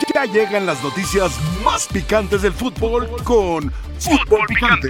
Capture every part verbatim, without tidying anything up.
Ya llegan las noticias más picantes del fútbol con Fútbol Picante.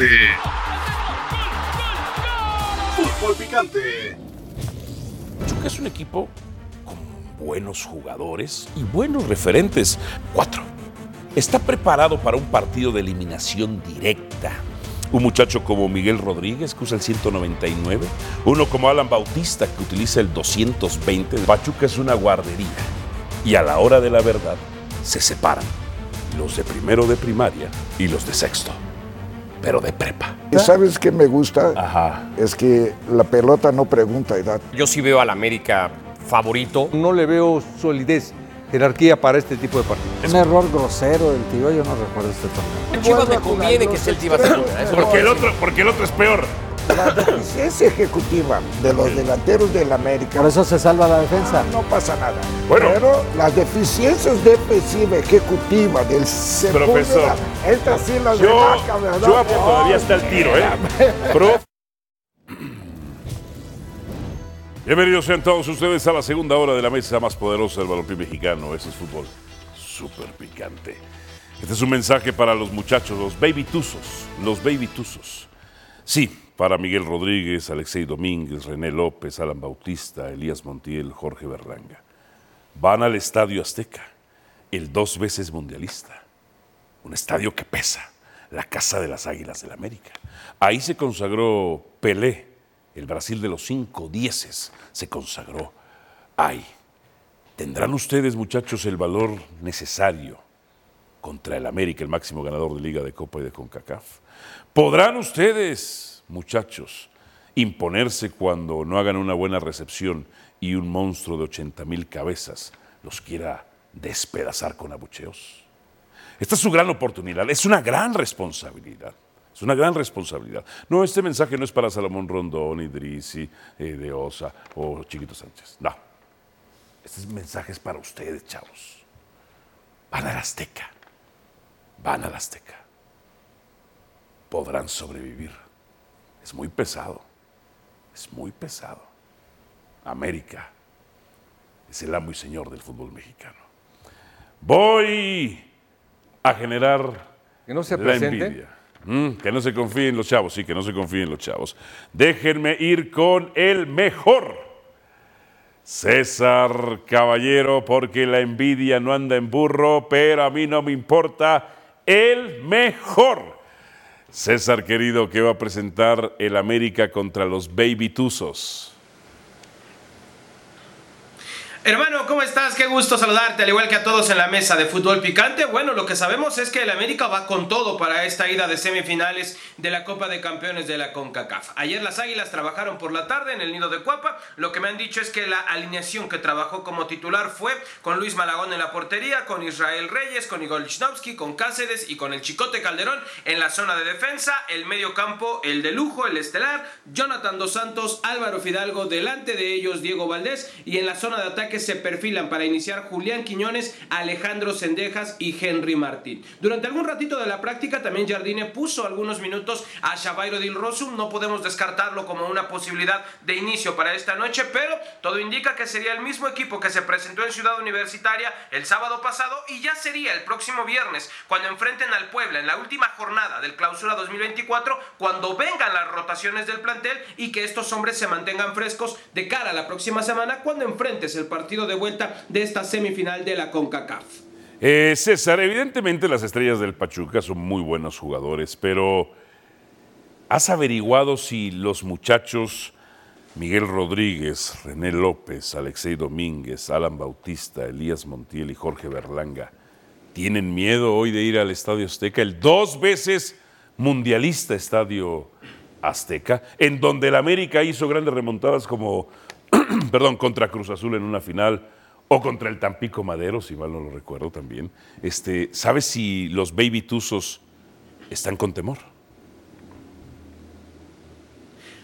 Fútbol Picante. Pachuca es un equipo con buenos jugadores y buenos referentes. Cuatro. Está preparado para un partido de eliminación directa. Un muchacho como Miguel Rodríguez, que usa el ciento noventa y nueve. Uno como Alan Bautista, que utiliza el doscientos veinte. Pachuca es una guardería. Y a la hora de la verdad, se separan los de primero de primaria y los de sexto, pero de prepa. ¿Y sabes qué me gusta? Ajá. Es que la pelota no pregunta edad. Yo sí veo al América favorito. No le veo solidez, jerarquía para este tipo de partidos. Un error grosero del tío, yo no recuerdo este torneo. El Chivas me conviene que sea el Chivas Segunda. Porque el otro, porque el otro es peor. La deficiencia ejecutiva de los delanteros del América. Por eso se salva la defensa. No pasa nada. Bueno. Pero las deficiencias defensivas ejecutivas del segundo. Profesor, Estas sí las Yo, destaca, ¿verdad? yo todavía está el tiro, ¿eh? Pro. Bienvenidos sean todos ustedes a la segunda hora de la mesa más poderosa del balompié mexicano. Ese es fútbol súper picante. Este es un mensaje para los muchachos, los baby tuzos, los baby tuzos. Sí, para Miguel Rodríguez, Alexei Domínguez, René López, Alan Bautista, Elías Montiel, Jorge Berlanga. Van al Estadio Azteca, el dos veces mundialista. Un estadio que pesa, la casa de las Águilas del América. Ahí se consagró Pelé, el Brasil de los cinco dieces se consagró ahí. ¿Tendrán ustedes, muchachos, el valor necesario contra el América, el máximo ganador de Liga, de Copa y de CONCACAF? ¿Podrán ustedes, muchachos, imponerse cuando no hagan una buena recepción y un monstruo de ochenta mil cabezas los quiera despedazar con abucheos? Esta es su gran oportunidad, es una gran responsabilidad. Es una gran responsabilidad. No, este mensaje no es para Salomón Rondón, Idrisi, eh, de Osa o Chiquito Sánchez. No. Este mensaje es para ustedes, chavos. Van al Azteca. Van al Azteca. Podrán sobrevivir. Es muy pesado. Es muy pesado. América es el amo y señor del fútbol mexicano. Voy a generar Que no se la presente. envidia. Mm, que no se confíen los chavos, sí, que no se confíen los chavos. Déjenme ir con el mejor. César Caballero, porque la envidia no anda en burro, pero a mí no me importa. El mejor. César, querido, que va a presentar el América contra los Baby Tuzos. Hermano, ¿cómo estás? Qué gusto saludarte, al igual que a todos en la mesa de Fútbol Picante. Bueno, lo que sabemos es que el América va con todo para esta ida de semifinales de la Copa de Campeones de la CONCACAF. Ayer las Águilas trabajaron por la tarde en el Nido de Cuapa. Lo que me han dicho es que la alineación que trabajó como titular fue con Luis Malagón en la portería, con Israel Reyes, con Igor Lichnowsky, con Cáceres y con el Chicote Calderón en la zona de defensa. El medio campo, el de lujo, el estelar, Jonathan Dos Santos, Álvaro Fidalgo, delante de ellos Diego Valdés, y en la zona de ataque que se perfilan para iniciar Julián Quiñones, Alejandro Sendejas y Henry Martín. Durante algún ratito de la práctica también Jardine puso algunos minutos a Xabairo Dilrosun. No podemos descartarlo como una posibilidad de inicio para esta noche, pero todo indica que sería el mismo equipo que se presentó en Ciudad Universitaria el sábado pasado, y ya sería el próximo viernes cuando enfrenten al Puebla en la última jornada del Clausura dos mil veinticuatro, cuando vengan las rotaciones del plantel y que estos hombres se mantengan frescos de cara a la próxima semana cuando enfrentes el partido partido de vuelta de esta semifinal de la CONCACAF. Eh, César, evidentemente las estrellas del Pachuca son muy buenos jugadores, pero ¿has averiguado si los muchachos Miguel Rodríguez, René López, Alexei Domínguez, Alan Bautista, Elías Montiel y Jorge Berlanga tienen miedo hoy de ir al Estadio Azteca, el dos veces mundialista Estadio Azteca, en donde el América hizo grandes remontadas como perdón, contra Cruz Azul en una final, o contra el Tampico Madero, si mal no lo recuerdo también? Este, ¿sabes si los Baby Tuzos están con temor?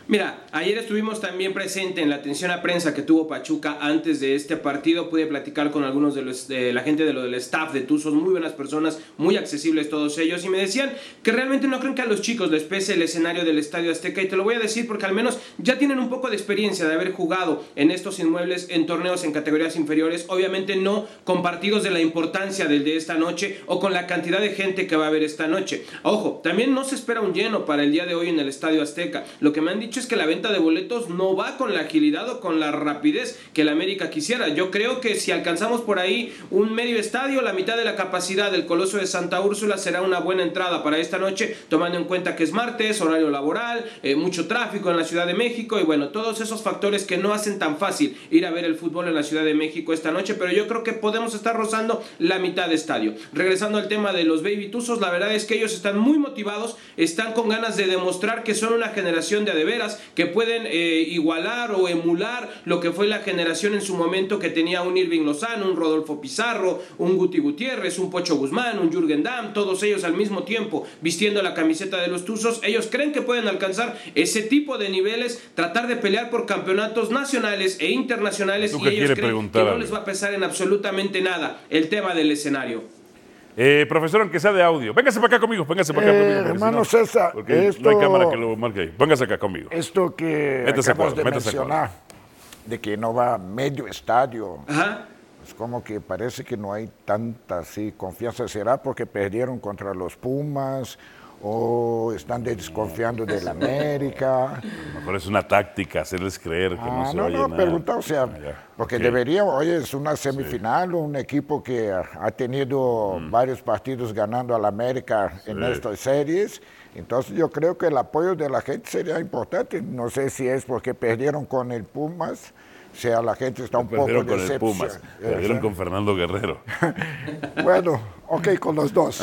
Mira, ayer estuvimos también presente en la atención a prensa que tuvo Pachuca antes de este partido. Pude platicar con algunos de, los, de la gente de lo del staff de Tuzos, muy buenas personas, muy accesibles todos ellos, y me decían que realmente no creen que a los chicos les pese el escenario del Estadio Azteca, y te lo voy a decir porque al menos ya tienen un poco de experiencia de haber jugado en estos inmuebles en torneos en categorías inferiores, obviamente no con partidos de la importancia del de esta noche o con la cantidad de gente que va a haber esta noche. Ojo, también no se espera un lleno para el día de hoy en el Estadio Azteca. Lo que me han dicho es que la venta de boletos no va con la agilidad o con la rapidez que el América quisiera. Yo creo que si alcanzamos por ahí un medio estadio, la mitad de la capacidad del Coloso de Santa Úrsula, será una buena entrada para esta noche, tomando en cuenta que es martes, horario laboral, eh, mucho tráfico en la Ciudad de México y bueno, todos esos factores que no hacen tan fácil ir a ver el fútbol en la Ciudad de México esta noche, pero yo creo que podemos estar rozando la mitad de estadio. Regresando al tema de los Baby Tuzos, la verdad es que ellos están muy motivados, están con ganas de demostrar que son una generación de adeveras, que pueden eh, igualar o emular lo que fue la generación en su momento que tenía un Irving Lozano, un Rodolfo Pizarro, un Guti Gutiérrez, un Pocho Guzmán, un Jürgen Damm, todos ellos al mismo tiempo vistiendo la camiseta de los Tuzos. Ellos creen que pueden alcanzar ese tipo de niveles, tratar de pelear por campeonatos nacionales e internacionales, y ellos creen que no les va a pesar en absolutamente nada el tema del escenario. Eh, profesor, aunque sea de audio, véngase para acá conmigo, véngase para acá Eh, conmigo. hermano si no, César, porque esto- no hay cámara que lo marque ahí. Véngase acá conmigo. Esto que Métase a acabas cuadro, de métase a mencionar, de que no va medio estadio, Ajá. es como que parece que no hay tanta así confianza. ¿Será porque perdieron contra los Pumas o están desconfiando del América? A lo mejor es una táctica, hacerles creer que no Ah, se no, va a no, llenar. pregunta, o sea, Ah, ya. porque Ok. debería, oye, es una semifinal, un equipo que ha tenido varios partidos ganando al América en Mm. Sí. estas series, entonces yo creo que el apoyo de la gente sería importante. No sé si es porque perdieron con el Pumas, o sea, la gente está un poco Perdieron con el decepcion- Pumas, eh, perdieron o con Fernando Guerrero. sea, bueno, ok, con los dos.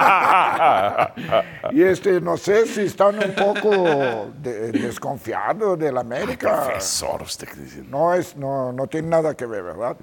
Y este, no sé si están un poco de- desconfiados del América. Profesor, usted qué dice. No, es, no, no tiene nada que ver, ¿verdad?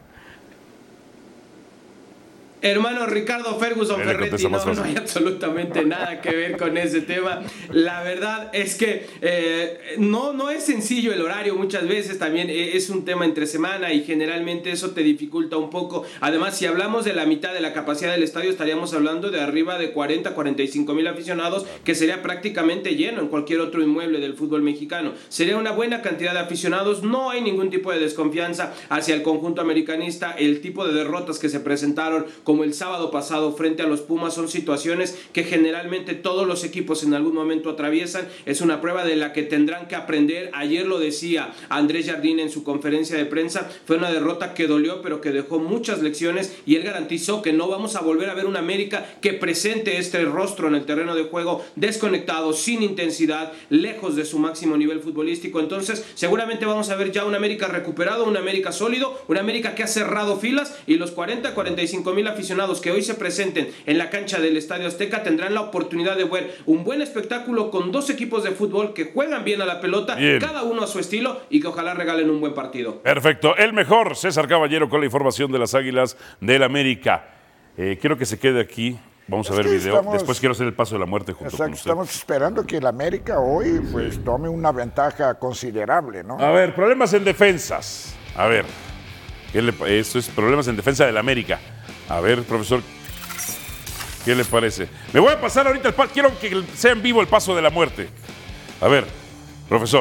Hermano Ricardo Ferguson Él le Ferretti, contesta más no, no fácil. hay absolutamente nada que ver con ese tema. La verdad es que eh, no, no es sencillo el horario, muchas veces también es un tema entre semana y generalmente eso te dificulta un poco. Además, si hablamos de la mitad de la capacidad del estadio, estaríamos hablando de arriba de cuarenta, cuarenta y cinco mil aficionados, que sería prácticamente lleno en cualquier otro inmueble del fútbol mexicano. Sería una buena cantidad de aficionados, no hay ningún tipo de desconfianza hacia el conjunto americanista. El tipo de derrotas que se presentaron como el sábado pasado frente a los Pumas son situaciones que generalmente todos los equipos en algún momento atraviesan. Es una prueba de la que tendrán que aprender. Ayer lo decía Andrés Jardín en su conferencia de prensa, fue una derrota que dolió pero que dejó muchas lecciones, y él garantizó que no vamos a volver a ver una América que presente este rostro en el terreno de juego desconectado, sin intensidad, lejos de su máximo nivel futbolístico. Entonces seguramente vamos a ver ya una América recuperado, una América sólido, una América que ha cerrado filas, y los cuarenta, cuarenta y cinco mil aficionados que hoy se presenten en la cancha del Estadio Azteca tendrán la oportunidad de ver un buen espectáculo con dos equipos de fútbol que juegan bien a la pelota, Bien. cada uno a su estilo, y que ojalá regalen un buen partido. Perfecto, el mejor, César Caballero, con la información de las Águilas del América. Eh, quiero que se quede aquí, vamos a Es ver que video, estamos- después quiero hacer el paso de la muerte junto Exacto, con usted. estamos esperando que el América hoy pues tome una ventaja considerable, ¿no? A ver, problemas en defensas. A ver, ¿qué le, pa- esto es problemas en defensa del América. A ver, profesor, ¿qué le parece? Me voy a pasar ahorita el paso, quiero que sea en vivo el paso de la muerte. A ver, profesor.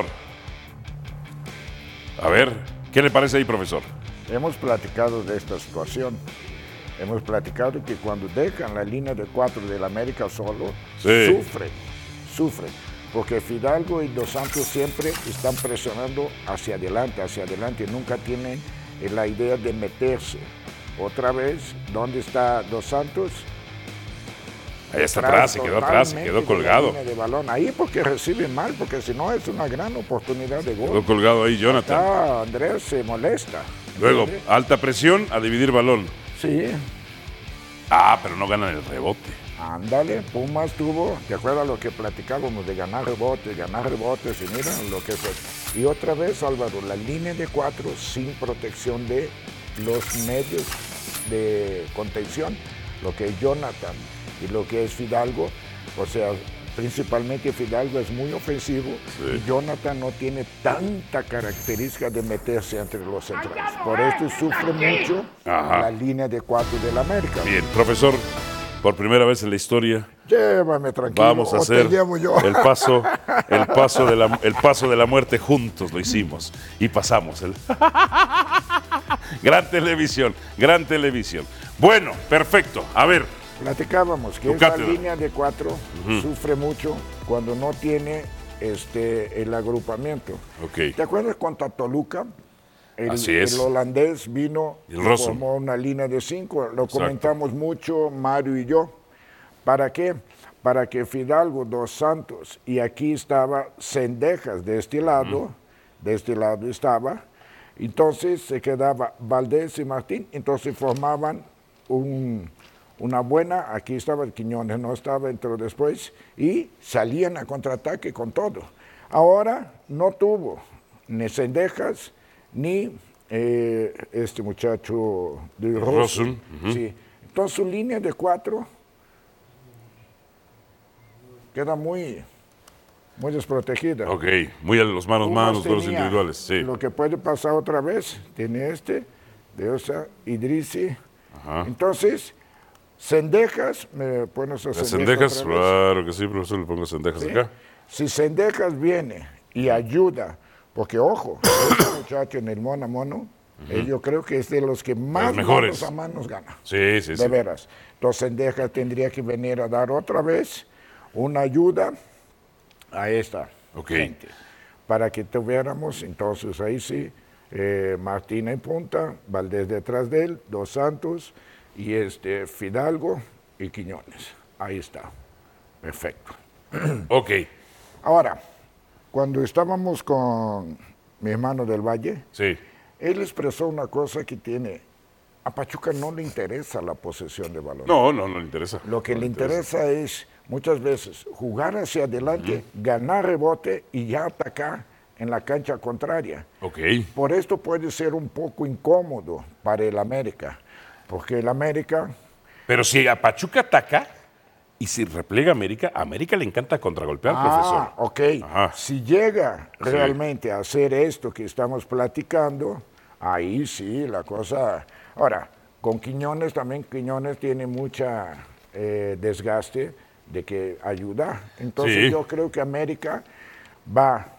A ver, ¿qué le parece ahí, profesor? Hemos platicado de esta situación. Hemos platicado que cuando dejan la línea de cuatro del América solo, Sí. sufren, sufren. Porque Fidalgo y Dos Santos siempre están presionando hacia adelante, hacia adelante. Nunca tienen eh, la idea de meterse. Otra vez, ¿dónde está Dos Santos? Ahí está atrás, se quedó atrás, se Totalmente quedó de la colgado. línea de balón. Ahí porque reciben mal, porque si no es una gran oportunidad de gol. Quedó colgado ahí Jonathan. Ah, Andrés se molesta. Luego, alta presión a dividir balón. Sí, Ah, pero no ganan el rebote. ándale, Pumas tuvo, ¿te acuerdas lo que platicábamos de ganar rebotes, ganar rebotes? Y mira lo que fue. Y otra vez, Álvaro, la línea de cuatro sin protección de los medios de contención, lo que es Jonathan y lo que es Fidalgo, o sea, principalmente Fidalgo es muy ofensivo Sí. y Jonathan no tiene tanta característica de meterse entre los centrales. Por esto sufre mucho Ajá. la línea de cuatro del América. Bien, profesor, por primera vez en la historia Llévame tranquilo, vamos a o te hacer llevo yo. el paso, el paso de la, el paso de la muerte juntos, lo hicimos y pasamos. El... Gran televisión, gran televisión. Bueno, perfecto. A ver, Platicábamos que Tu esta cátedra. línea de cuatro sufre mucho cuando no tiene este, el agrupamiento. ok. ¿Te acuerdas contra Toluca? El, Así es. el holandés vino El y Rosso. formó una línea de cinco. Lo Exacto. comentamos mucho, Mario y yo. ¿Para qué? Para que Fidalgo, Dos Santos, y aquí estaba Cendejas de este lado, de este lado estaba, entonces se quedaba Valdés y Martín, entonces formaban un, una buena, aquí estaba el Quiñones, no estaba, entró después, y salían a contraataque con todo. Ahora no tuvo ni Cendejas, ni eh, este muchacho de Rosso. Rosso, ujú. Sí. Entonces su línea de cuatro queda muy, muy desprotegida. Ok, muy a los manos Pumas manos, duelos tenía individuales. Sí. Lo que puede pasar otra vez, tiene este, de Osa, Idrisi. Ajá. Entonces, Cendejas, ¿me pones a Las Cendejas cendejas, otra vez? claro que sí, profesor, le pongo cendejas ¿Sí? acá. Si Cendejas viene y ayuda, porque ojo, este muchacho en el mono a mono, eh, yo creo que es de los que más mejores. manos a manos gana. Sí, sí, De sí. veras. Entonces Cendejas tendría que venir a dar otra vez una ayuda a esta Ok. gente. Para que tuviéramos, entonces ahí sí, eh, Martín en punta, Valdés detrás de él, Dos Santos y este Fidalgo y Quiñones. Ahí está. Perfecto. Ok, Ahora, cuando estábamos con mi hermano del Valle, sí. él expresó una cosa que tiene, a Pachuca no le interesa la posesión de balón. No, no, no le interesa. Lo que No le interesa es muchas veces jugar hacia adelante, ganar rebote y ya atacar en la cancha contraria. Ok, Por esto puede ser un poco incómodo para el América, porque el América, pero si a Pachuca ataca y si replega a América, a América le encanta contragolpear, ah, profesor. ok, Ajá. si llega realmente a hacer esto que estamos platicando, ahí sí la cosa. Ahora, con Quiñones también, Quiñones tiene mucha eh, desgaste de que ayuda. Entonces Sí. yo creo que América va,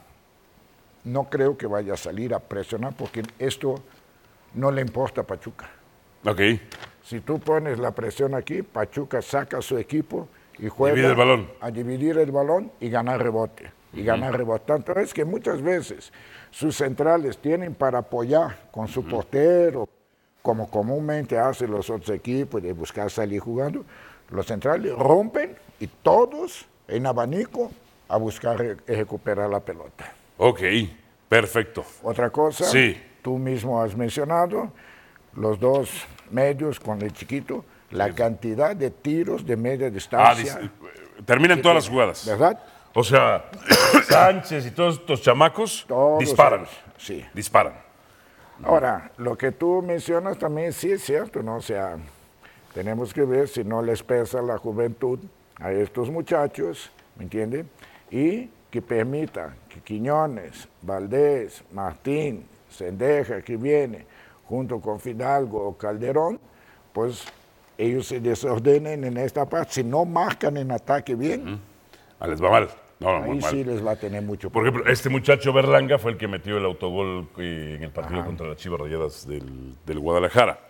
no creo que vaya a salir a presionar porque esto no le importa a Pachuca. Ok, Si tú pones la presión aquí, Pachuca saca a su equipo y juega Divide el balón. a dividir el balón y ganar rebote. Y ganar rebote. Tanto es que muchas veces sus centrales tienen para apoyar con su portero, como comúnmente hacen los otros equipos, de buscar salir jugando. Los centrales rompen y todos en abanico a buscar re- recuperar la pelota. ok, perfecto. Otra cosa, Sí. tú mismo has mencionado, los dos medios con el chiquito, la cantidad de tiros de media Ah, distancia, dis- terminan todas las jugadas. ¿verdad? O sea, Sánchez y todos estos chamacos Todos disparan. ellos, sí. Disparan. Ahora, lo que tú mencionas también sí es cierto, ¿no? O sea, tenemos que ver si no les pesa la juventud a estos muchachos, ¿me entiende? Y que permita que Quiñones, Valdés, Martín, Cendeja, que viene, junto con Fidalgo o Calderón, pues ellos se desordenen en esta parte. Si no marcan en ataque bien, Ah, les va mal. No, no, muy ahí mal. sí les va a tener mucho Por ejemplo, este muchacho Berlanga fue el que metió el autogol eh, en el partido contra las Chivas Rayadas del, del Guadalajara.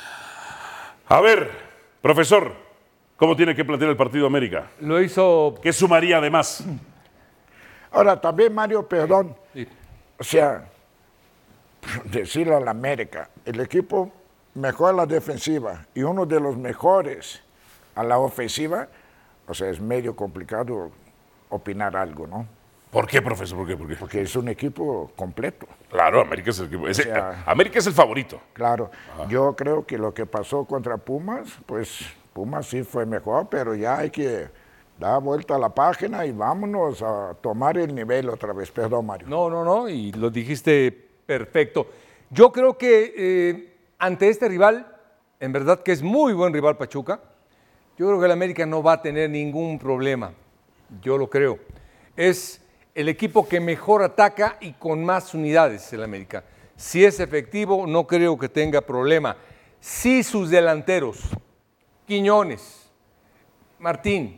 A ver, profesor, ¿cómo tiene que plantear el partido América? Lo hizo. ¿Qué sumaría además? Ahora, también Mario, perdón, Sí. o sea, decirle a la América, el equipo mejor a la defensiva y uno de los mejores a la ofensiva, o sea, es medio complicado opinar algo, ¿no? ¿Por qué, profesor? ¿Por qué? ¿Por qué? Porque es un equipo completo, Claro, América es el equipo. ese- sea- América es el favorito. claro. Yo creo que lo que pasó contra Pumas, pues Pumas sí fue mejor, pero ya hay que dar vuelta a la página y vámonos a tomar el nivel otra vez. Perdón, Mario. No, no, no, y lo dijiste perfecto. Yo creo que eh, ante este rival, en verdad que es muy buen rival Pachuca, yo creo que el América no va a tener ningún problema. yo lo creo. Es el equipo que mejor ataca y con más unidades el América. Si es efectivo, no creo que tenga problema. Si sus delanteros, Quiñones, Martín,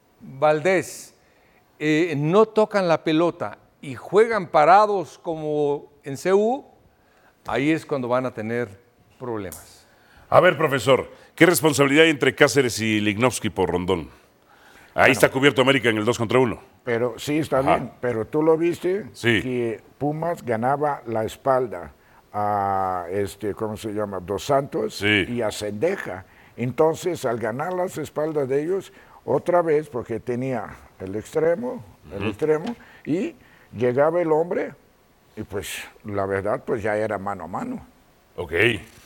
Valdés, eh, no tocan la pelota y juegan parados como en C U, ahí es cuando van a tener problemas. A ver, profesor, ¿qué responsabilidad hay entre Cáceres y Lignovsky por Rondón? Ahí bueno, está cubierto América en el dos contra uno. Pero sí, está Ajá. bien. Pero tú lo viste, sí. que Pumas ganaba la espalda a, este, ¿cómo se llama? Dos Santos sí. y a Cendeja. Entonces, al ganar las espaldas de ellos, otra vez, porque tenía el extremo, el uh-huh. extremo, y llegaba el hombre, y pues, la verdad, pues ya era mano a mano. Ok.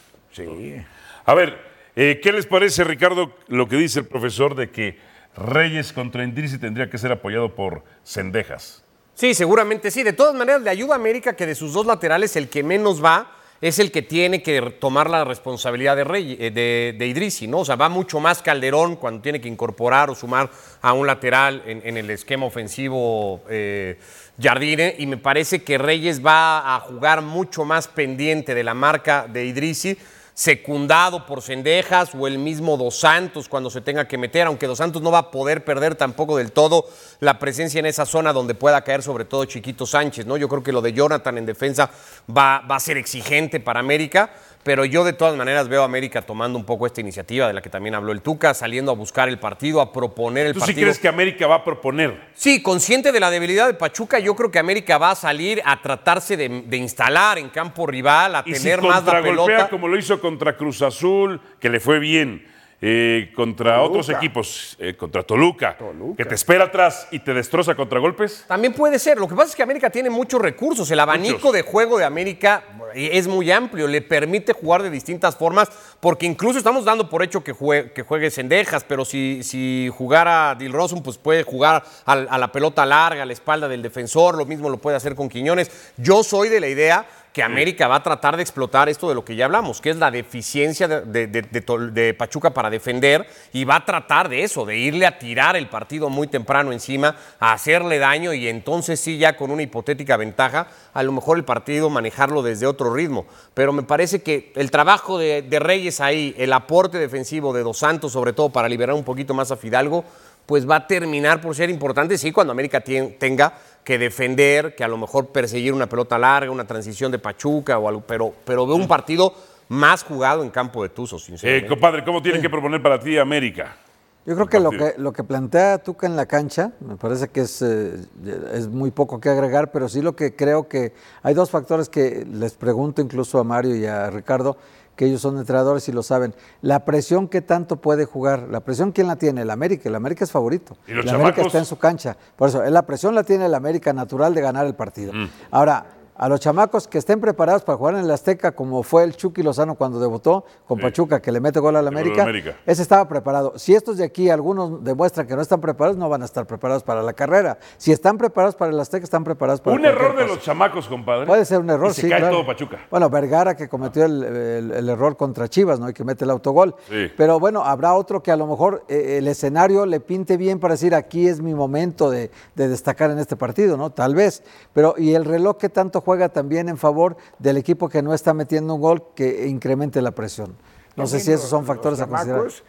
Sí. A ver, eh, ¿qué les parece, Ricardo, lo que dice el profesor de que Reyes contra Idrissi tendría que ser apoyado por Cendejas? Sí, seguramente sí. De todas maneras, le ayuda a América que de sus dos laterales el que menos va es el que tiene que tomar la responsabilidad de, Reyes, de, de Idrissi, ¿no? O sea, va mucho más Calderón cuando tiene que incorporar o sumar a un lateral en, en el esquema ofensivo eh, Jardine, y me parece que Reyes va a jugar mucho más pendiente de la marca de Idrissi, secundado por Cendejas o el mismo Dos Santos cuando se tenga que meter, aunque Dos Santos no va a poder perder tampoco del todo la presencia en esa zona donde pueda caer sobre todo Chiquito Sánchez, ¿no? Yo creo que lo de Jonathan en defensa va, va a ser exigente para América, pero yo de todas maneras veo a América tomando un poco esta iniciativa de la que también habló el Tuca, saliendo a buscar el partido, a proponer el ¿Tú partido. sí crees que América va a proponer? Sí, consciente de la debilidad de Pachuca, yo creo que América va a salir a tratarse de, de instalar en campo rival, a ¿Y tener si más la pelota? Como lo hizo contra Cruz Azul, que le fue bien, eh, contra Toluca. otros equipos, eh, contra Toluca, Toluca, que te espera atrás y te destroza contra golpes? También puede ser. Lo que pasa es que América tiene muchos recursos. El abanico Muchos. de juego de América es muy amplio. Le permite jugar de distintas formas, porque incluso estamos dando por hecho que juegue, que juegue Cendejas, pero si, si jugara Dilrosun, pues puede jugar a, a la pelota larga, a la espalda del defensor. Lo mismo lo puede hacer con Quiñones. Yo soy de la idea que América va a tratar de explotar esto de lo que ya hablamos, que es la deficiencia de, de, de, de, de Pachuca para defender, y va a tratar de eso, de irle a tirar el partido muy temprano encima, a hacerle daño, y entonces sí, ya con una hipotética ventaja, a lo mejor el partido manejarlo desde otro ritmo. Pero me parece que el trabajo de, de Reyes ahí, el aporte defensivo de Dos Santos, sobre todo para liberar un poquito más a Fidalgo, pues va a terminar por ser importante, sí, cuando América tien, tenga que defender, que a lo mejor perseguir una pelota larga, una transición de Pachuca, o algo, pero, pero veo un partido más jugado en campo de Tuzos, sinceramente. Eh, compadre, ¿cómo tienen que proponer para ti América? Yo creo que lo, que lo que plantea Tuca en la cancha, me parece que es, eh, es muy poco que agregar, pero sí lo que creo que hay dos factores que les pregunto incluso a Mario y a Ricardo, que ellos son entrenadores y lo saben. La presión que tanto puede jugar, la presión ¿quién la tiene? El América, el América es favorito. ¿Y los el chamacos? América está en su cancha. Por eso, la presión la tiene el América natural de ganar el partido. Mm. Ahora, a los chamacos que estén preparados para jugar en el Azteca, como fue el Chucky Lozano cuando debutó con sí. Pachuca, que le mete gol al América, América, ese estaba preparado. Si estos de aquí, algunos demuestran que no están preparados, no van a estar preparados para la carrera. Si están preparados para el Azteca, están preparados para un error de cosa. Los chamacos, compadre. Puede ser un error, y se sí, cae claro. todo Pachuca. Bueno, Vergara, que cometió el, el, el error contra Chivas, ¿no? Y que mete el autogol. Sí. Pero bueno, habrá otro que a lo mejor eh, el escenario le pinte bien para decir, aquí es mi momento de, de destacar en este partido, ¿no? Tal vez. Pero, y el reloj que tanto juega también en favor del equipo que no está metiendo un gol que incremente la presión. No También sé si esos son factores chamacos, a considerar.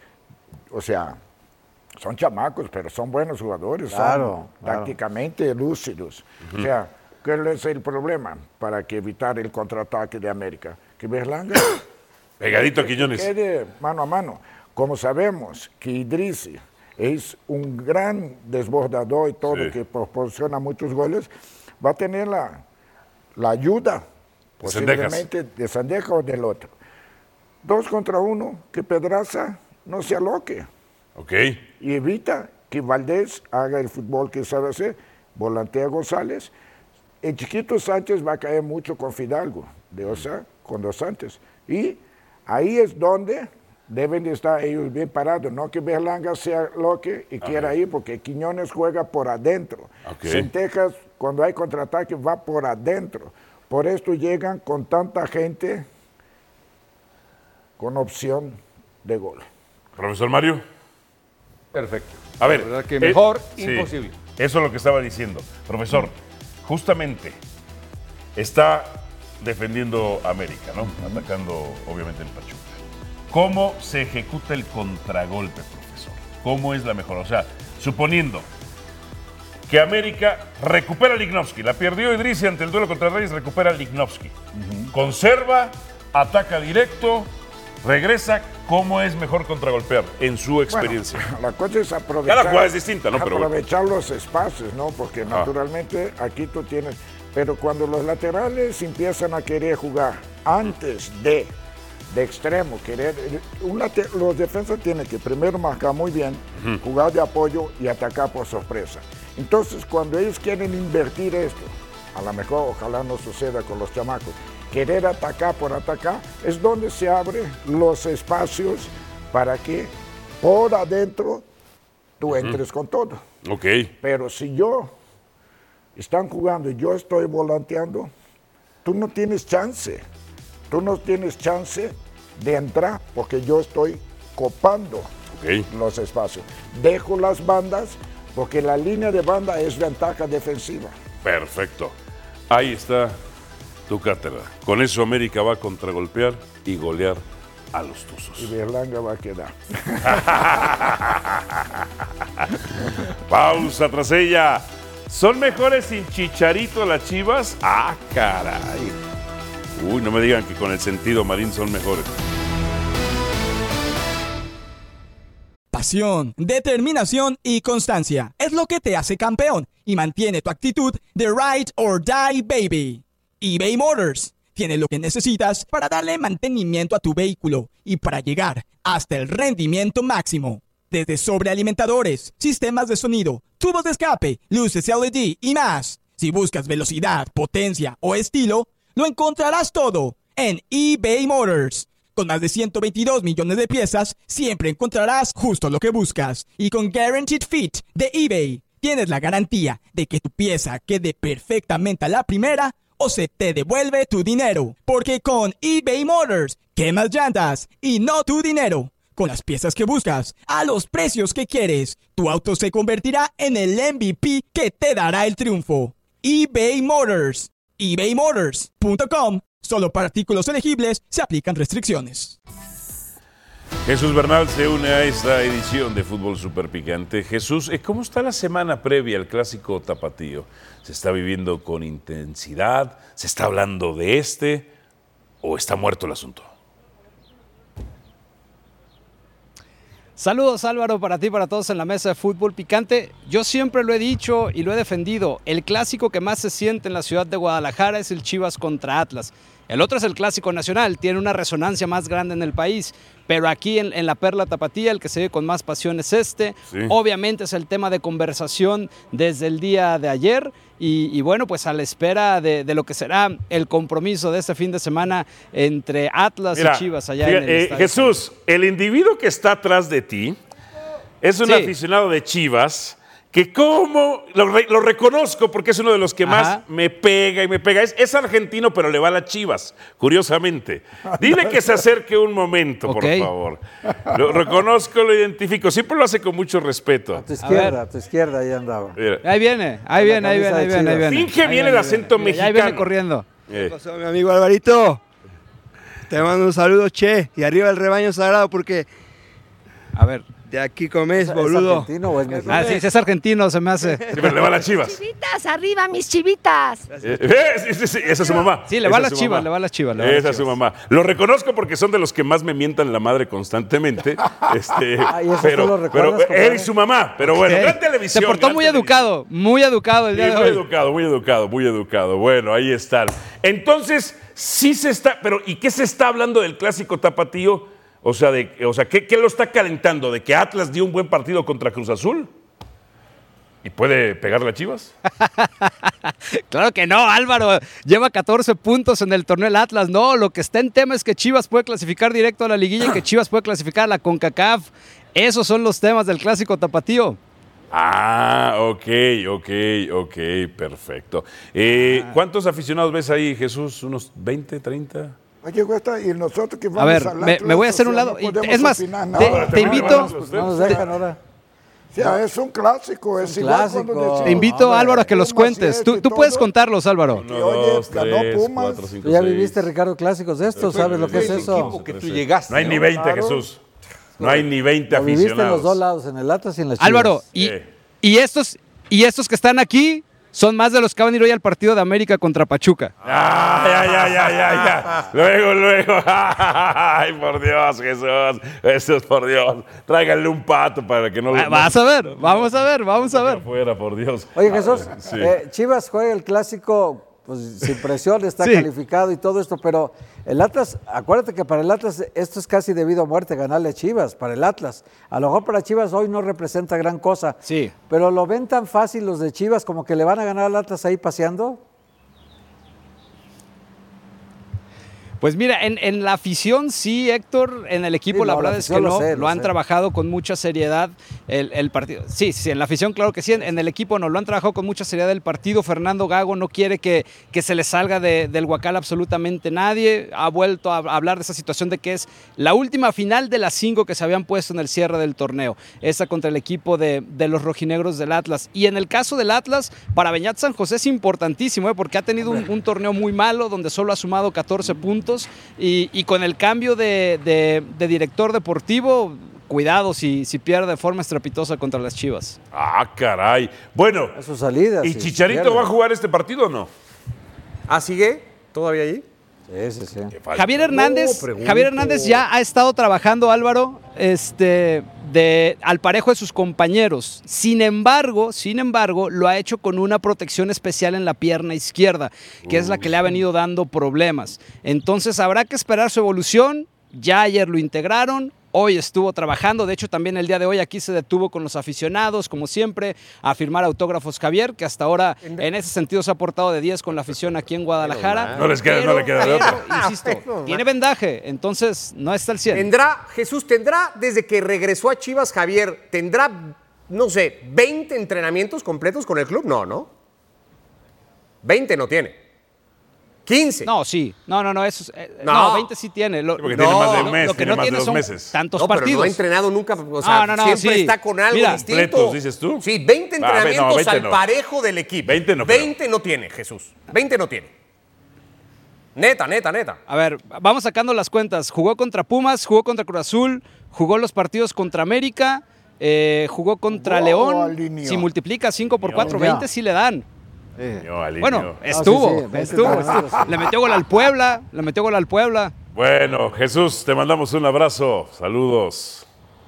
O sea, son chamacos, pero son buenos jugadores, claro, son claro. tácticamente lúcidos. Uh-huh. O sea, ¿cuál es el problema para que evitar el contraataque de América? Que Berlanga pegadito a Quiñones quede mano a mano. Como sabemos que Idrissi es un gran desbordador y todo, sí. que proporciona muchos goles, va a tener la la ayuda, posiblemente de Cendejas o del otro. Dos contra uno, que Pedraza no se aloque. Ok. Y evita que Valdés haga el fútbol que sabe hacer, volantea a González. El Chiquito Sánchez va a caer mucho con Fidalgo, de Osa, con Dos Santos. Y ahí es donde deben de estar ellos bien parados, no que Berlanga se aloque y Ajá. quiera ir, porque Quiñones juega por adentro. Okay. Cendejas, cuando hay contraataque, va por adentro. Por esto llegan con tanta gente con opción de gol. Profesor Mario. Perfecto. A ver. La verdad que mejor, eh, imposible. Sí. Eso es lo que estaba diciendo. Profesor, justamente está defendiendo América, ¿no? Atacando, obviamente, el Pachuca. ¿Cómo se ejecuta el contragolpe, profesor? ¿Cómo es la mejor? O sea, suponiendo que América recupera a Lichnowsky, la perdió Idrissi ante el duelo contra Reyes, recupera a Lichnowsky. Uh-huh. Conserva, ataca directo, regresa. ¿Cómo es mejor contragolpear en su experiencia? Bueno, la cosa es aprovechar. Cada jugada es distinta, ¿no? Aprovechar Pero... los espacios, ¿no? Porque ah. naturalmente aquí tú tienes. Pero cuando los laterales empiezan a querer jugar antes de, de extremo, querer. Un later, los defensas tienen que primero marcar muy bien, uh-huh. jugar de apoyo y atacar por sorpresa. Entonces, cuando ellos quieren invertir esto, a lo mejor ojalá no suceda con los chamacos, querer atacar por atacar, es donde se abren los espacios para que por adentro tú entres uh-huh. con todo. Ok. Pero si yo están jugando y yo estoy volanteando, tú no tienes chance. Tú no tienes chance de entrar porque yo estoy copando okay. los espacios. Dejo las bandas porque la línea de banda es ventaja defensiva. Perfecto. Ahí está tu cátedra. Con eso América va a contragolpear y golear a los Tuzos. Y Berlanga va a quedar. Pausa tras ella. ¿Son mejores sin Chicharito las Chivas? ¡Ah, caray! Uy, no me digan que con el sentido marín son mejores. Pasión, determinación y constancia es lo que te hace campeón y mantiene tu actitud de ride or die, baby. eBay Motors tiene lo que necesitas para darle mantenimiento a tu vehículo y para llegar hasta el rendimiento máximo. Desde sobrealimentadores, sistemas de sonido, tubos de escape, luces L E D y más. Si buscas velocidad, potencia o estilo, lo encontrarás todo en eBay Motors. Con más de ciento veintidós millones de piezas, siempre encontrarás justo lo que buscas. Y con Guaranteed Fit de eBay, tienes la garantía de que tu pieza quede perfectamente a la primera o se te devuelve tu dinero. Porque con eBay Motors, quemas llantas y no tu dinero. Con las piezas que buscas, a los precios que quieres, tu auto se convertirá en el M V P que te dará el triunfo. eBay Motors. ebay motors punto com. Solo para artículos elegibles se aplican restricciones. Jesús Bernal se une a esta edición de Fútbol Super Picante. Jesús, ¿cómo está la semana previa al Clásico Tapatío? ¿Se está viviendo con intensidad? ¿Se está hablando de este? ¿O está muerto el asunto? Saludos Álvaro, para ti y para todos en la mesa de Fútbol Picante. Yo siempre lo he dicho y lo he defendido, el clásico que más se siente en la ciudad de Guadalajara es el Chivas contra Atlas. El otro es el Clásico Nacional, tiene una resonancia más grande en el país, pero aquí en, en la Perla Tapatía el que se ve con más pasión es este. Sí. Obviamente es el tema de conversación desde el día de ayer y, y bueno, pues a la espera de, de lo que será el compromiso de este fin de semana entre Atlas Mira, y Chivas allá fíjate, en el eh, estadio. Jesús, el individuo que está atrás de ti es un sí. aficionado de Chivas que como, lo, lo reconozco porque es uno de los que Ajá. más me pega y me pega. Es, es argentino, pero le va a las Chivas, curiosamente. Dile que se acerque un momento, okay. por favor. Lo reconozco, lo identifico. Siempre lo hace con mucho respeto. A tu izquierda, a, a tu izquierda, ahí andaba. Mira. Ahí viene, ahí viene, ahí viene, ahí viene, ahí viene. Finge ahí bien viene, el acento viene. mexicano. Ahí viene corriendo. ¿Qué eh. pasó, mi amigo Alvarito? Te mando un saludo, che. Y arriba el rebaño sagrado porque... A ver... De aquí comes, ¿Es, boludo. ¿Es argentino o es mexicano? Ah, sí, es argentino, se me hace. Sí, pero le va a las Chivas. Chivitas, arriba mis chivitas. Eh, eh, sí, sí, sí, esa es su mamá. Sí, le va a las Chivas, le va a las Chivas. Esa es su mamá. Lo reconozco porque son de los que más me mientan la madre constantemente. este, ah, ¿y eso pero, tú lo pero él y su mamá. Pero bueno, okay. gran televisión. Se portó muy educado, muy educado el día sí, de muy hoy. Muy educado, muy educado, muy educado. Bueno, ahí están. Entonces, sí se está, pero ¿y qué se está hablando del Clásico Tapatío? O sea, de, o sea ¿qué, ¿qué lo está calentando? ¿De que Atlas dio un buen partido contra Cruz Azul? ¿Y puede pegarle a Chivas? Claro que no, Álvaro. Lleva catorce puntos en el torneo del Atlas. No, lo que está en tema es que Chivas puede clasificar directo a la liguilla y que Chivas puede clasificar a la CONCACAF. Esos son los temas del Clásico Tapatío. Ah, ok, ok, ok, perfecto. Eh, ah. ¿Cuántos aficionados ves ahí, Jesús? ¿Unos veinte, treinta? Oye, Cuesta, y nosotros que vamos a ver, a me, me voy a hacer un lado. No es más, te, te invito. No nos dejan ahora. Sí, no. Es un clásico, es, es igual clásico. cuando decimos, Te invito, ah, Álvaro, a que los cuentes. Tú, tú puedes contarlos, Álvaro. Uno, dos, tres, cuatro, cinco, tú ya seis. viviste, Ricardo, clásicos de estos, ¿sabes lo que es eso? Que tú llegaste, no hay ni veinte, claro. Jesús. No hay ni veinte lo aficionados. Viviste en los dos lados, en el Atlas y en las Chivas. Álvaro, y, sí. y, estos, y estos que están aquí son más de los que van a ir hoy al partido de América contra Pachuca. Ah, ya, ya, ya, ya, ya. Luego, luego. Ay, por Dios, Jesús. Eso es por Dios. Tráiganle un pato para que no lo... Vas a ver, vamos a ver, vamos a ver. Afuera, por Dios. Oye, Jesús, sí. eh, Chivas juega el clásico pues, sin presión, está sí. calificado y todo esto, pero el Atlas, acuérdate que para el Atlas esto es casi debido a muerte, ganarle a Chivas, para el Atlas. A lo mejor para Chivas hoy no representa gran cosa, sí. pero lo ven tan fácil los de Chivas como que le van a ganar al Atlas ahí paseando. Pues mira, en, en la afición sí, Héctor, en el equipo sí, la no, verdad la es que no, lo, sé, lo lo han sé. trabajado con mucha seriedad el, el partido. Sí, sí, en la afición claro que sí, en, en el equipo no, lo han trabajado con mucha seriedad el partido. Fernando Gago no quiere que, que se le salga de, del Huacal absolutamente nadie, ha vuelto a hablar de esa situación de que es la última final de las cinco que se habían puesto en el cierre del torneo, esa contra el equipo de, de los rojinegros del Atlas. Y en el caso del Atlas, para Beñat San José es importantísimo, ¿eh? Porque ha tenido un, un torneo muy malo donde solo ha sumado catorce puntos y Y con el cambio de, de, de director deportivo, cuidado si, si pierde de forma estrepitosa contra las Chivas. Ah, caray. Bueno, a su salida. ¿y sí, Chicharito va a jugar este partido o no? ¿Ah, sigue? ¿Todavía ahí? Sí, sí, sí. Javier Hernández, No, Javier Hernández ya ha estado trabajando, Álvaro, este, de, al parejo de sus compañeros. Sin embargo, sin embargo, lo ha hecho con una protección especial en la pierna izquierda, que Uy. es la que le ha venido dando problemas. Entonces habrá que esperar su evolución. Ya ayer lo integraron. Hoy estuvo trabajando, de hecho también el día de hoy aquí se detuvo con los aficionados, como siempre, a firmar autógrafos Javier, que hasta ahora en ese sentido se ha portado de diez con la afición aquí en Guadalajara. No les queda, pero, no le queda de otra. Insisto, tiene vendaje, entonces no está al cien. Tendrá, Jesús, tendrá desde que regresó a Chivas Javier, tendrá, no sé, veinte entrenamientos completos con el club, no, ¿no? veinte no tiene. quince. No, sí. No, no, no. Eso es, eh, no. no, veinte sí tiene. Lo, sí, porque no, tiene más de un mes, lo que tiene no más tiene de dos son meses. tantos no, pero partidos. no ha entrenado nunca. O sea, no, no, no, siempre sí. está con algo Mira, distinto. ¿Completos, dices tú? Sí, veinte entrenamientos ah, no, veinte al no. parejo del equipo. veinte no. veinte no tiene, Jesús. veinte no tiene. Neta, neta, neta. A ver, vamos sacando las cuentas. Jugó contra Pumas, jugó contra Cruz Azul, jugó los partidos contra América, eh, jugó contra Jugó León. alineó. Si multiplica cinco por cuatro, Alineó. veinte sí le dan. Sí. Bueno, estuvo, Ah, sí, sí, estuvo. veinte, Le metió gol al Puebla, le metió gol al Puebla. Bueno, Jesús, te mandamos un abrazo. Saludos.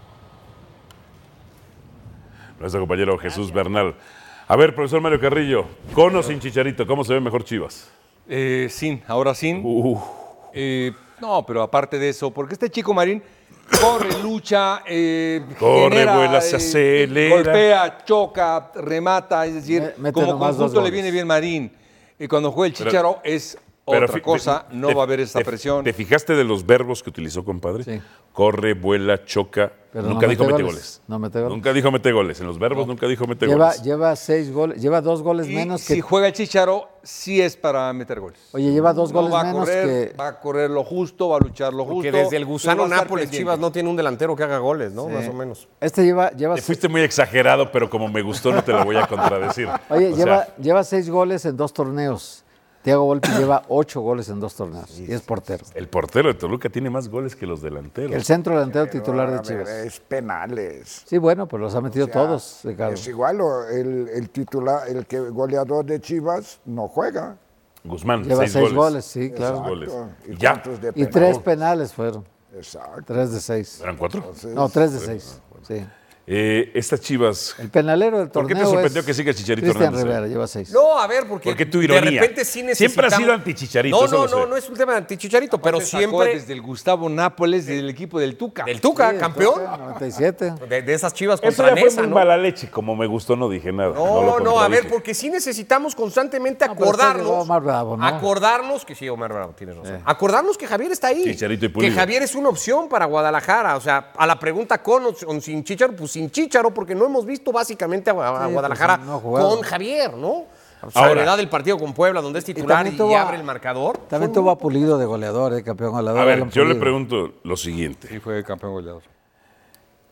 Nuestro compañero Jesús Bernal. A ver, profesor Mario Carrillo, ¿con o sin Chicharito? ¿Cómo se ve mejor Chivas? Eh, sin, ahora sin. Uh. Eh, no, pero aparte de eso, porque este chico Marín corre, lucha, eh, corre, genera, vuela, se acelera. Golpea, choca, remata, es decir, Mete como nomás dos conjunto le goles. viene bien Marín. Y cuando juega el Chicharo es Pero otra fi- cosa, te- no te- va a haber esta te- presión. ¿Te fijaste de los verbos que utilizó, compadre? Sí. Corre, vuela, choca. Pero nunca no dijo mete mete goles. goles. No mete goles. Nunca dijo mete goles. En los verbos nunca dijo mete Lleva, goles. lleva seis goles, lleva dos goles Y menos que. si juega el Chicharo, sí es para meter goles. Oye, lleva dos No goles va a menos correr, que. va a correr lo justo, va a luchar lo Porque justo. desde el gusano pero va a estar Nápoles, pendiente. Chivas no tiene un delantero que haga goles, ¿no? Más o menos. Este lleva, lleva Te seis- fuiste muy exagerado, pero como me gustó no te lo voy a contradecir. Oye, O lleva, sea, lleva seis goles en dos torneos. Thiago Volpi lleva ocho goles en dos torneos y es portero. el portero de Toluca tiene más goles que los delanteros. El centro delantero Pero, titular a de ver, Chivas. es penales. Sí, bueno, pues los ha metido O sea, todos, Ricardo. Es igual, o el, el titular, el que goleador de Chivas no juega. Guzmán, Lleva seis, seis goles. goles, sí, claro. Seis goles. ¿Y Ya. cuántos de Y penal? tres penales fueron. Exacto. Tres de seis. ¿Eran cuatro? Entonces, No, tres de seis. Sí. Eh, estas Chivas, El penalero del ¿por qué torneo te sorprendió es que siga Chicharito Cristian Hernández? Rivera, lleva seis. No, a ver, porque ¿por qué tu de ironía? repente sí necesitamos... Siempre ha sido anti-Chicharito, No, eso no, lo sé. no, no es un tema de anti-Chicharito, pero Aparte sacó siempre... desde el Gustavo Nápoles, del equipo del Tuca. Del Tuca, Sí, campeón. entonces, noventa y siete. De, de esas Chivas Eso contra ya fue Nesa, muy ¿no? mala leche, como me gustó no dije nada. No, lo no, a ver, contradije. porque sí necesitamos constantemente No, pero después llegó acordarnos. Omar Bravo, ¿no? Acordarnos que sí, Omar Bravo, tienes razón. Acordarnos que Javier está ahí. Chicharito y que Pulido. Javier es una opción para Guadalajara. O sea, a la pregunta con o, o sin Chícharo, pues sin Chícharo, porque no hemos visto básicamente a, a Sí, Guadalajara pues, no ha jugado. con Javier, ¿no? Ahora- Salvedad del partido con Puebla, donde es titular y, también tuvo a- abre el marcador. También Son- tuvo a Pulido de goleador, eh, campeón goleador. A ver, Alan yo le Pulido. pregunto lo siguiente. Sí, fue campeón goleador.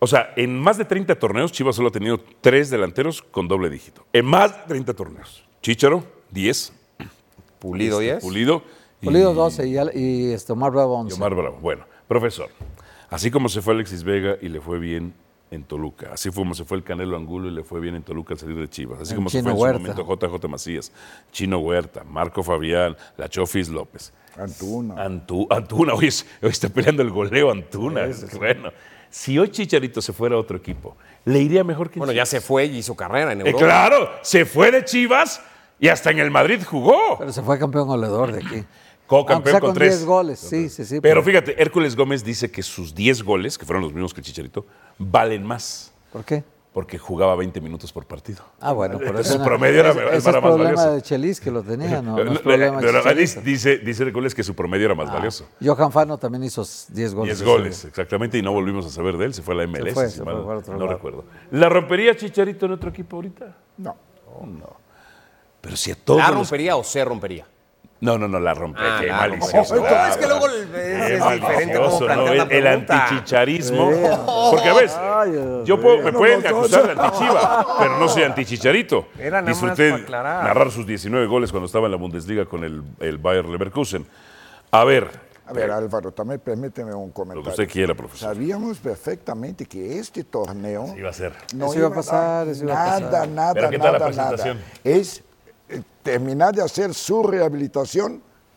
O sea, en más de treinta torneos, Chivas solo ha tenido tres delanteros con doble dígito. En más de treinta torneos. Chícharo, diez. Pulido, Este, diez. Pulido. Y, Pulido doce y, y este, Omar Bravo once. y Omar Bravo. Bueno, profesor, así como se fue Alexis Vega y le fue bien en Toluca, así como se fue el Canelo Angulo y le fue bien en Toluca al salir de Chivas, así El como Chino se fue en Huerta. su momento J J Macías, Chino Huerta, Marco Fabián, la Chofis López. Antuna. Antu- Antuna, hoy, es- hoy está peleando el goleo Antuna. Ese sí. Bueno, si hoy Chicharito se fuera a otro equipo, ¿le iría mejor que en Bueno, ya Chivas? se fue y hizo carrera en Eh, Europa. claro, se fue de Chivas y hasta en el Madrid jugó. Pero se fue campeón goleador de aquí. Aunque Co-campeón sea con con tres. diez goles, sí, sí, sí. Pero fíjate, Hércules Gómez dice que sus diez goles, que fueron los mismos que Chicharito, valen más. ¿Por qué? Porque jugaba veinte minutos por partido. Ah, bueno, pero eso Su no- promedio era, ese- era ese es más problema valioso. de Chelis que lo tenía, no, no es No, problema de pero Chicharito. dice, dice Hércules que su promedio era más Ah, valioso. Johan Fano también hizo diez goles. diez goles, exactamente, y no volvimos a saber de él, se fue a la M L S, Se fue, si se mal fue para otro no lado. recuerdo. ¿La rompería Chicharito en otro equipo ahorita? No. No. Pero si a todos ¿La los- rompería o se rompería? No, no, no, la rompe. Ah, Qué la malicioso. rompe. No, es que luego el- Qué es- es diferente cómo malicioso, plantear ¿no? la El, el pregunta. antichicharismo. Sí. Porque a veces, Ay, Dios yo puedo- mío. me pueden acusar de antichiva, pero no soy antichicharito. Era nada más Disfruté para aclarar. narrar sus diecinueve goles cuando estaba en la Bundesliga con el, el Bayer Leverkusen. A ver, A ver, Álvaro, también permíteme un comentario. usted quiera, profesor. Sabíamos perfectamente que este torneo iba a ser. no Eso iba a dar pasar, eso iba a nada, pasar. nada, Pero ¿qué tal la nada, presentación? nada. Es eh, terminar de hacer su rehabilitación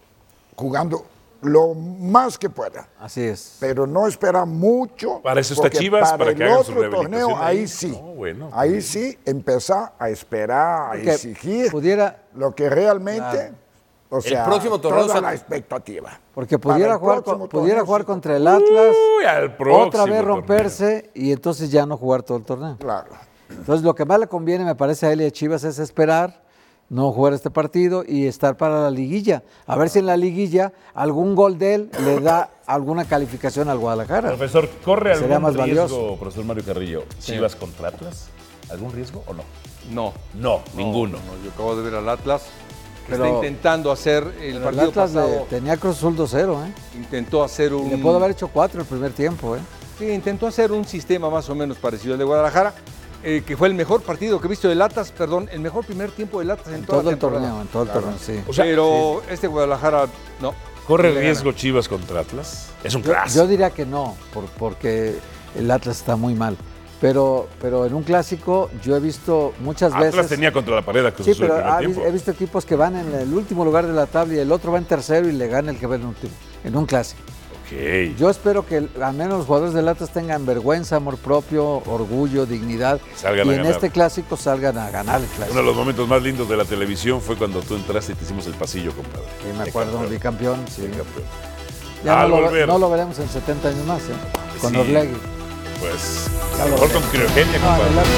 jugando lo más que pueda. Así es. Pero no espera mucho. Para eso está porque Chivas, para, para el que hagan su otro rehabilitación torneo, ahí. ahí sí. No, bueno, ahí bien. sí empezar a esperar, a Porque exigir pudiera- lo que realmente, Claro. o sea, próximo torneo toda sa- la expectativa. Porque Para pudiera el jugar, próximo con- pudiera torneo, jugar sí. contra el Atlas, Uy, al próximo otra vez torneo. romperse y entonces ya no jugar todo el torneo. Claro. Entonces lo que más le conviene, me parece a él y a Chivas, es esperar, no jugar este partido y estar para la liguilla. A ver si en la liguilla algún gol de él le da alguna calificación al Guadalajara. Profesor, ¿corre algún Sería más riesgo, valioso. profesor Mario Carrillo, Chivas contra Atlas? ¿Algún riesgo o no? No. No, ninguno. No, yo acabo de ver al Atlas que Pero- está intentando hacer el Pero el partido Atlas le- pasado. tenía Cruz Azul dos cero, ¿eh? Intentó hacer un. Y le pudo haber hecho cuatro el primer tiempo, ¿eh? Sí, intentó hacer un sistema más o menos parecido al de Guadalajara, eh, que fue el mejor partido que he visto del Atlas, perdón, el mejor primer tiempo del Atlas en, En toda todo la el temporada. torneo, en todo el torneo, sí. O sea, Pero este Guadalajara, no. ¿Corre Le riesgo Chivas contra Atlas? Es un Yo, clásico. yo diría que no, por- porque el Atlas está muy mal. Pero, pero en un clásico yo he visto muchas Atlas veces... tenía contra la pared a Cruz Sí, Azul el pero primer ha- tiempo. he visto equipos que van en el último lugar de la tabla y el otro va en tercero y le gana el que va en último, en un clásico. Ok. Yo espero que el- al menos los jugadores del Atlas tengan vergüenza, amor propio, orgullo, dignidad Salgan y a en ganar. este clásico salgan a ganar el Uno clásico. de los momentos más lindos de la televisión fue cuando tú entraste y te hicimos el pasillo, compadre. Sí, me De acuerdo, campeón. bicampeón. Sí. De campeón. Ya Al no lo, volver. no lo veremos en setenta años más, ¿eh? Con Sí. Orlegui. Pues, Ya a lo lo mejor con veremos. criogenia, No, compadre. adelante.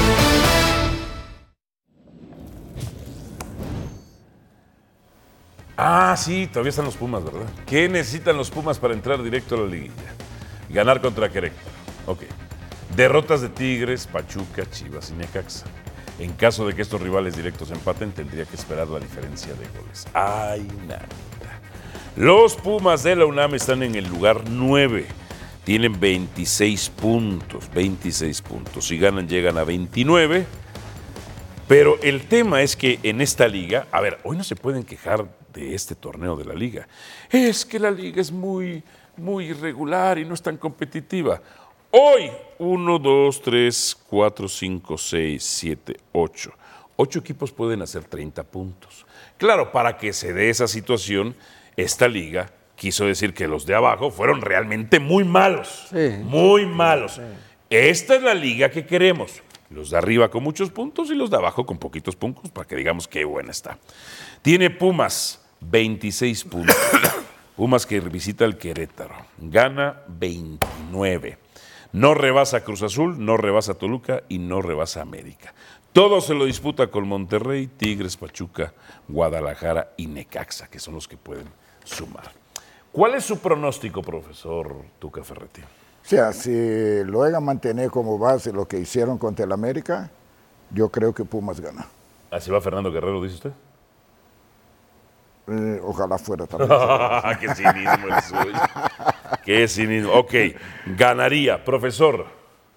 Ah, sí, todavía están los Pumas, ¿verdad? ¿Qué necesitan los Pumas para entrar directo a la liguilla? Ganar contra Querétaro. Ok. Derrotas de Tigres, Pachuca, Chivas y Necaxa. En caso de que estos rivales directos empaten, tendría que esperar la diferencia de goles. ¡Ay, nada! Los Pumas de la UNAM están en el lugar nueve. Tienen veintiséis puntos, veintiséis puntos. Si ganan, llegan a veintinueve. Pero el tema es que en esta liga, a ver, hoy no se pueden quejar de este torneo de la liga. Es que la liga es muy, muy irregular y no es tan competitiva. Hoy, uno, dos, tres, cuatro, cinco, seis, siete, ocho. Ocho equipos pueden hacer treinta puntos. Claro, para que se dé esa situación, esta liga quiso decir que los de abajo fueron realmente muy malos. Sí. Muy malos. Esta es la liga que queremos. Los de arriba con muchos puntos y los de abajo con poquitos puntos para que digamos qué buena está. Tiene Pumas, veintiséis puntos. Pumas que visita el Querétaro. Gana veintinueve. No rebasa Cruz Azul, no rebasa Toluca y no rebasa América. Todo se lo disputa con Monterrey, Tigres, Pachuca, Guadalajara y Necaxa, que son los que pueden sumar. ¿Cuál es su pronóstico, profesor Tuca Ferretti? O sea, si lo a mantener como base lo que hicieron contra el América, yo creo que Pumas gana. Así va Fernando Guerrero, dice usted. Eh, ojalá fuera también. Qué cinismo el suyo. Qué cinismo. Ok, ganaría. Profesor,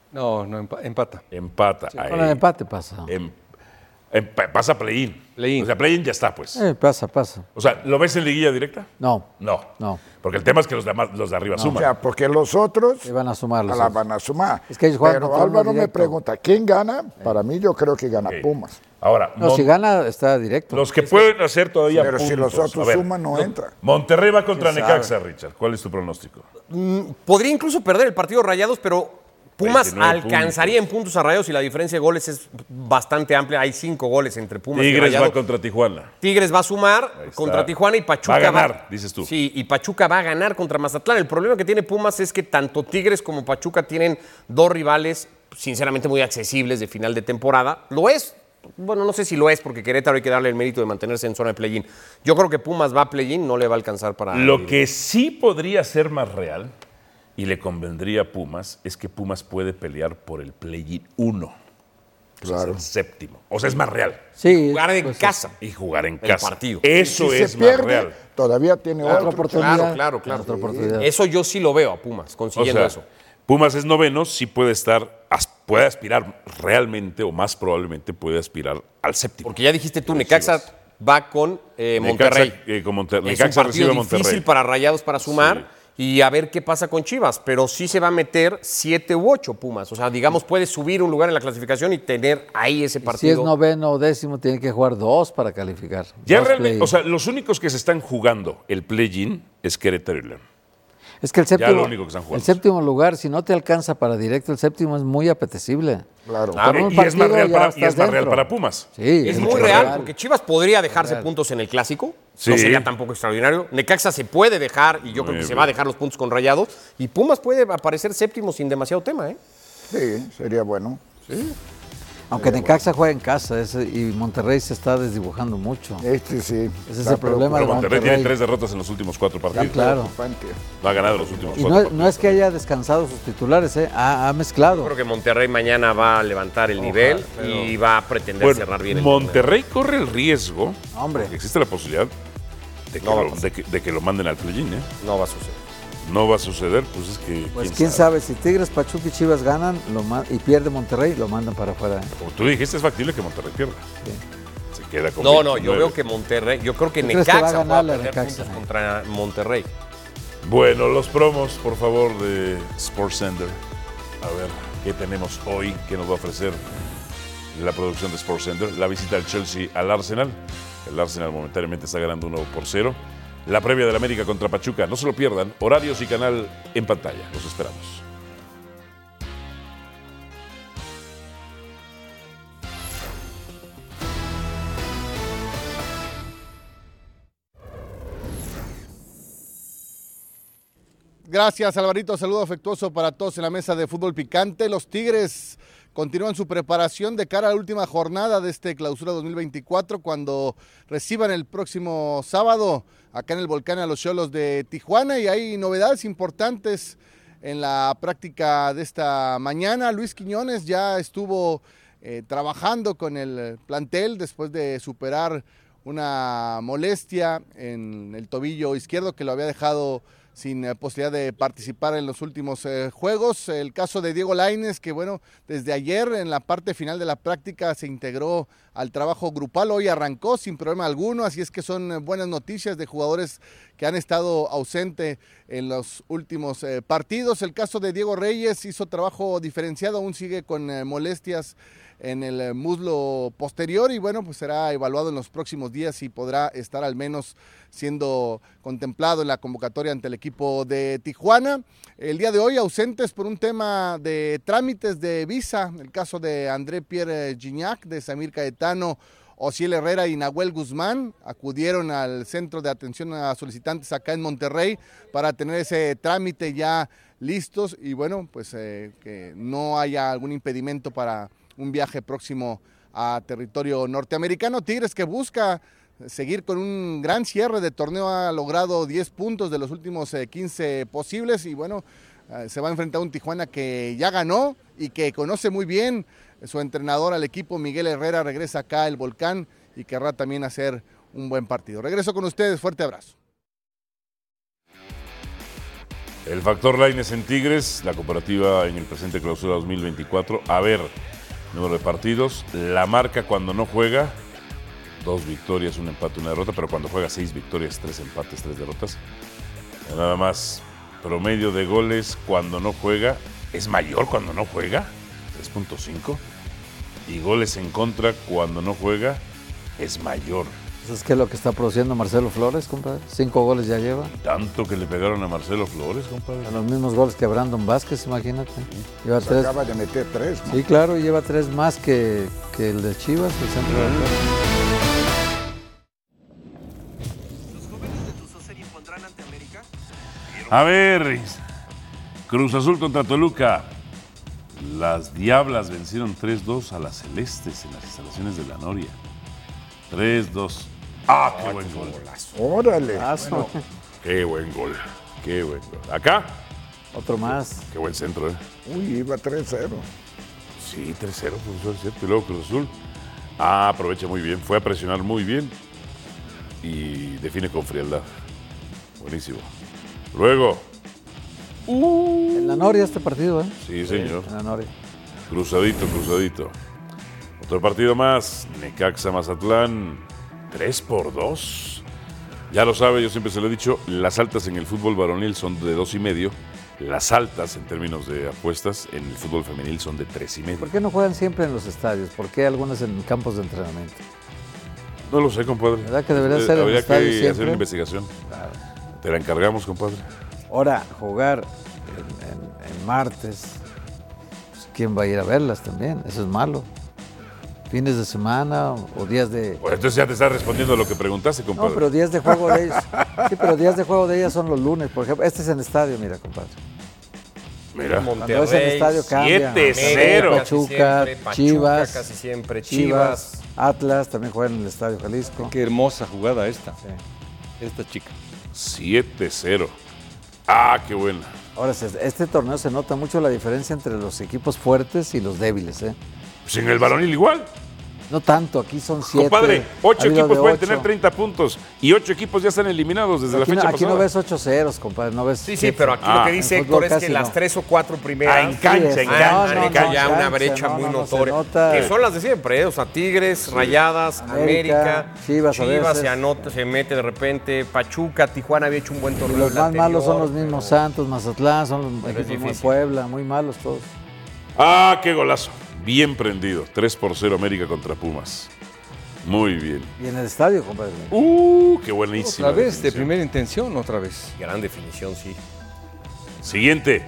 No, no, empa- empata. Empata. Sí, ahí. con el empate pasa. Em- em- pasa play-in. Play-in. O sea, play-in ya está, pues. Eh, pasa, pasa. O sea, ¿lo ves en liguilla directa? No, No. no. Porque el tema es que los de, ama- los de arriba O suman. sea, porque los otros Se van a sumar los la otros. van a sumar. Es que ellos juegan Pero contra uno Álvaro me directo. pregunta, ¿quién gana? Para mí yo creo que gana Ok. Pumas. Ahora, No, Mon- si gana, está directo. los que pueden hacer todavía Pero si puntos. los otros A ver, suman, no entra. Monterrey va contra ¿Quién Necaxa, Richard. ¿Cuál es tu pronóstico? Podría incluso perder el partido Rayados, pero Pumas veintinueve alcanzaría en puntos a Rayados y la diferencia de goles es bastante amplia. Hay cinco goles entre Pumas y Tigres Rayados. va contra Tijuana. Tigres va a sumar Ahí está. contra Tijuana y Pachuca Va a ganar, dices tú. Sí, y Pachuca va a ganar contra Mazatlán. El problema que tiene Pumas es que tanto Tigres como Pachuca tienen dos rivales sinceramente muy accesibles de final de temporada. Lo es. Bueno, no sé si lo es porque Querétaro hay que darle el mérito de mantenerse en zona de play-in. Yo creo que Pumas va a play-in, no le va a alcanzar para... Lo que sí podría ser más real y le convendría a Pumas es que Pumas puede pelear por el play-in uno. Claro. El séptimo. O sea, es más real. Sí, jugar en pues, casa. Y jugar en El casa. partido. Eso Si es se más pierde, real. todavía tiene Otra otra oportunidad. Claro, claro, claro. Otra oportunidad. Eso yo sí lo veo a Pumas O consiguiendo sea, eso. Pumas es noveno, sí puede estar, as- puede aspirar realmente o más probablemente puede aspirar al séptimo. Porque ya dijiste tú, Necaxa va con eh, Necaxa, Monterrey. eh, con Monter- Es un Necaxa partido recibe a difícil Monterrey. para Rayados para sumar y a ver qué pasa con Chivas, pero sí se va a meter siete u ocho Pumas. O sea, digamos, puede subir un lugar en la clasificación y tener ahí ese Si partido. es noveno o décimo, tiene que jugar dos para calificar. Ya Dos realmente, play-in. o sea, los únicos que se están jugando el play-in es Querétaro y León. es que el ya séptimo, lo único que están jugando. el séptimo lugar, si no te alcanza para directo, el séptimo es muy apetecible. Claro. Ah, Con un y es más partido real, ya para, y estás es más real dentro. para Pumas. Sí, Es mucho muy real, porque Chivas podría dejarse Real. puntos en el Clásico. Sí. No sería tampoco extraordinario. Necaxa se puede dejar, y yo Muy creo que se bien. va a dejar los puntos con Rayados. Y Pumas puede aparecer séptimo sin demasiado tema, ¿eh? Sí, sería bueno. Aunque Necaxa juega en casa ese- y Monterrey se está desdibujando mucho. Este sí. Ese es el problema Pero de Monterrey tiene Monterrey. tres derrotas en los últimos cuatro partidos. claro. Preocupante. No ha ganado los últimos Y cuatro no, es- partidos. no es que haya descansado sus titulares, ¿eh? ha, ha mezclado. Creo que Monterrey mañana va a levantar el nivel y va a pretender Bueno, cerrar bien el Monterrey corre el riesgo, Hombre. porque existe la posibilidad de que, No va a lo, pasar. de que- de que lo manden al play-in, ¿eh? torneo. No va a suceder. No va a suceder, pues es que. Pues quién sabe, si Tigres, Pachuca y Chivas ganan lo ma- y pierde Monterrey, lo mandan para afuera. ¿eh? Como tú dijiste, es factible que Monterrey pierda. Se queda con No, no, yo veintinueve. veo que Monterrey, yo creo que ¿Tú crees que va a Necaxa va a ganar la perder Necaxa? puntos contra Monterrey. Bueno, los promos, por favor, de SportsCenter. A ver, ¿qué tenemos hoy? ¿Qué nos va a ofrecer la producción de SportsCenter? La visita del Chelsea al Arsenal. El Arsenal momentáneamente está ganando uno por cero. La previa del América contra Pachuca. No se lo pierdan. Horarios y canal en pantalla. Los esperamos. Gracias, Alvarito. Saludo afectuoso para todos en la mesa de fútbol picante. Los Tigres continúan su preparación de cara a la última jornada de este clausura dos mil veinticuatro cuando reciban el próximo sábado acá en el Volcán a los Xolos de Tijuana, y hay novedades importantes en la práctica de esta mañana. Luis Quiñones ya estuvo eh, trabajando con el plantel después de superar una molestia en el tobillo izquierdo que lo había dejado sin eh, posibilidad de participar en los últimos eh, juegos. El caso de Diego Lainez, que bueno, desde ayer en la parte final de la práctica se integró al trabajo grupal, hoy arrancó sin problema alguno, así es que son eh, buenas noticias de jugadores que han estado ausentes en los últimos eh, partidos. El caso de Diego Reyes hizo trabajo diferenciado, aún sigue con eh, molestias en el eh, muslo posterior y bueno, pues será evaluado en los próximos días y podrá estar al menos siendo contemplado en la convocatoria ante el equipo de Tijuana. El día de hoy ausentes por un tema de trámites de visa, el caso de André Pierre Gignac, de Samir Caetano, Ociel Herrera y Nahuel Guzmán acudieron al centro de atención a solicitantes acá en Monterrey para tener ese trámite ya listos y bueno, pues eh, que no haya algún impedimento para un viaje próximo a territorio norteamericano. Tigres, que busca seguir con un gran cierre de torneo, ha logrado diez puntos de los últimos eh, quince posibles y bueno, eh, se va a enfrentar a un Tijuana que ya ganó y que conoce muy bien su entrenador al equipo. Miguel Herrera regresa acá al Volcán y querrá también hacer un buen partido. Regreso con ustedes, fuerte abrazo. El factor Lainez en Tigres, la comparativa en el presente clausura dos mil veinticuatro. A ver, número de partidos, la marca cuando no juega, dos victorias, un empate, una derrota, pero cuando juega seis victorias, tres empates, tres derrotas. Nada más, promedio de goles cuando no juega, es mayor cuando no juega, tres punto cinco. Y goles en contra cuando no juega, es mayor. ¿Es que lo que está produciendo Marcelo Flores, compadre? Cinco goles ya lleva. Tanto que le pegaron a Marcelo Flores, compadre. A los mismos goles que Brandon Vázquez, imagínate. Lleva Se tres. acaba de meter tres, ¿no? Sí, claro, lleva tres más que, que el de Chivas, el centro delantero. A ver, Cruz Azul contra Toluca. Las Diablas vencieron tres dos a las Celestes en las instalaciones de la Noria. tres dos. ¡Ah, qué buen gol! Órale. Bueno, ¡Qué buen gol! ¡Qué buen gol! ¿Acá? otro más. ¡Qué buen centro, eh! Uy, iba tres cero. Sí, tres cero, profesor, es cierto. Y luego Cruz Azul. Ah, aprovecha muy bien. Fue a presionar muy bien. Y define con frialdad. Buenísimo. Luego. En la Noria este partido, ¿eh? Sí, señor. En la Noria. Cruzadito, cruzadito. Otro partido más. Necaxa Mazatlán. tres por dos. Ya lo sabe, yo siempre se lo he dicho. Las altas en el fútbol varonil son de dos y medio. Las altas en términos de apuestas en el fútbol femenil son de tres y medio. ¿Por qué no juegan siempre en los estadios? ¿Por qué algunas en campos de entrenamiento? No lo sé, compadre. ¿Verdad que debería ser en Habría el estadio que siempre? hacer una investigación. Claro. Te la encargamos, compadre. Ahora, jugar en, en- en martes, pues, ¿quién va a ir a verlas también? Eso es malo. Fines de semana o días de... Pues entonces ya te estás respondiendo a lo que preguntaste, compadre. No, pero días de juego de ellos. Sí, pero días de juego de ellas son los lunes, por ejemplo. Este es en estadio, mira, compadre. Mira. Cuando es en estadio cambia. siete cero. Pachuca, Casi siempre, Pachuca, Chivas, casi siempre, Chivas, Chivas. Atlas, también juegan en el Estadio Jalisco. Qué hermosa jugada esta. Esta chica. siete cero. Ah, qué buena. Ahora, se- este torneo se nota mucho la diferencia entre los equipos fuertes y los débiles, ¿eh? Pues en el varonil igual. No tanto, aquí son siete. Compadre, ocho ha habido equipos de pueden ocho. tener treinta puntos y ocho equipos ya están eliminados desde Aquí, la no, fecha aquí no pasada. ves ocho ceros, compadre, no ves. Sí, sí, siete. pero aquí Ah, lo que dice en Héctor fútbol es que casi las no. tres o cuatro primeras. Ah, en cancha, Sí, en es- cancha. no, han no, hecho no, ya en una cancha, brecha no, muy no, no, se notoria. nota. Que son las de siempre, ¿eh? O sea, Tigres, Rayadas, América, América, Chivas a veces. se anota, se mete de repente, Pachuca, Tijuana había hecho un buen Y torneo. los el más anterior, malos son los pero- mismos Santos, Mazatlán, son los Pero es equipos muy difícil. Puebla, muy malos todos. Ah, qué golazo. Bien prendido. tres por cero América contra Pumas. Muy bien. Y en el estadio, compadre. Uh, qué buenísima. Otra vez, de definición. primera intención, otra vez. Gran definición, sí. Siguiente.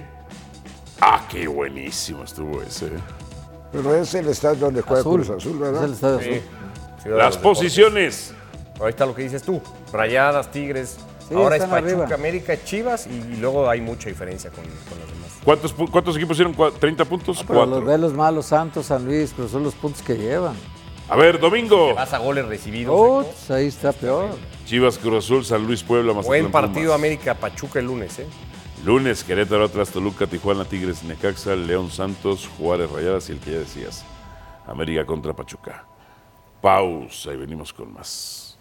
Ah, qué buenísimo estuvo ese. ¿eh? Pero es el estadio donde juega Azul. Cruz Azul, Es ¿verdad? el estadio Sí. azul. Ciudad de Las los Deportes. posiciones. Ahí está lo que dices tú. Rayadas, Tigres. Sí, Ahora es están Pachuca, arriba. América, Chivas y, y luego hay mucha diferencia con, con los demás. ¿Cuántos, pu- cuántos equipos hicieron? Cua- ¿treinta puntos? Pero Cuatro. los ve los malos Santos, San Luis, pero son los puntos que llevan. A ver, domingo. Vas a goles recibidos. Oh, Héctor. pues ahí está peor. Chivas, Cruz Azul, San Luis, Puebla, Mazatlán, Buen partido Pumas. América, Pachuca el lunes, ¿eh? Lunes, Querétaro, Atlas, Toluca, Tijuana, Tigres, Necaxa, León, Santos, Juárez, Rayadas y el que ya decías, América contra Pachuca. Pausa y venimos con más.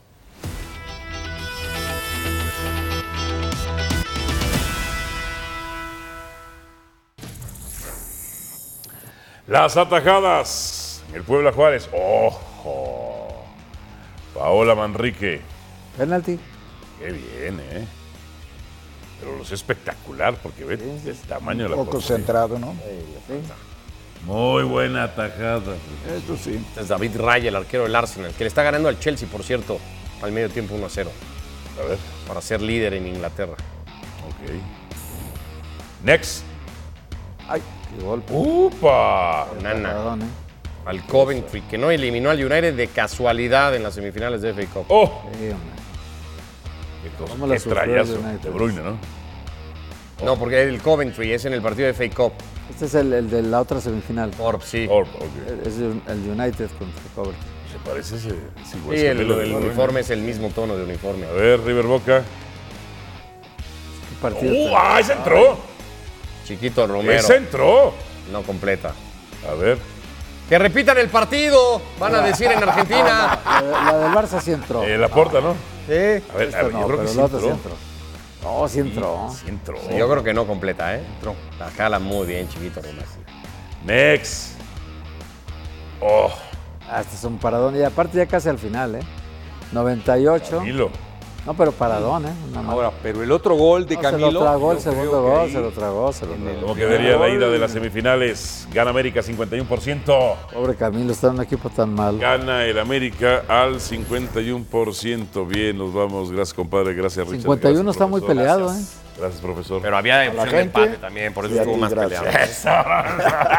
Las atajadas. El Puebla Juárez. ¡Ojo! Paola Manrique. Penalti. Qué bien, ¿eh? Pero lo sé espectacular porque ve el tamaño de la Un poco portería. centrado, ¿no? Muy buena atajada. Eso sí. Es David Raya, el arquero del Arsenal, que le está ganando al Chelsea, por cierto, al medio tiempo uno a cero, A ver, para ser líder en Inglaterra. ok. Next. Ay, qué golpe. ¡Upa! Nana, Perdón, ¿eh? al Coventry, que no eliminó al United de casualidad en las semifinales de F A Cup. ¡Oh! Sí, hombre. Qué cosa, ¿Cómo la qué sufrió el trayazo. United? De Bruyne, ¿no? No, porque el Coventry es en el partido de F A Cup. Este es el, el de la otra semifinal. Corp, sí. Orb, ok. Es el, el United contra Coventry. Se parece ese. Es igual, Sí, es el, gemelo de el Bruyne. uniforme es el mismo tono de uniforme. A ver, River Boca. ¿Qué partido? ¡Uh! ¡Ah, ese entró! Chiquito Romero. ¡Ese entró! No completa. A ver. Que repitan el partido, van a decir en Argentina. La, la del Barça sí entró. Eh, la porta, ¿no? Sí. A ver, Esta a ver, no, yo creo pero que sí la otra sí entró. entró. Oh, sí entró. Sí, sí entró. Sí, yo creo que no completa, ¿eh? Entró. La jala muy bien, chiquito Román. Next. Oh. Ah, este es un paradón. Y aparte ya casi al final, ¿eh? noventa y ocho. Camilo. No, pero paradón, ¿eh? Una Ahora, pero el otro gol de no, Camilo. Se lo tragó el yo segundo creo que gol, ahí, se lo tragó, se lo tragó. ¿Cómo quedaría la ida de las semifinales? Gana América cincuenta y uno por ciento. Pobre Camilo, está en un equipo tan malo. Gana el América al cincuenta y uno por ciento. Bien, nos vamos. Gracias, compadre. Gracias, Richard. cincuenta y uno Gracias, está muy profesor. peleado, Gracias. ¿eh? Gracias, profesor. Pero había opción de gente, empate también, por eso y a estuvo ti, más gracias. peleado.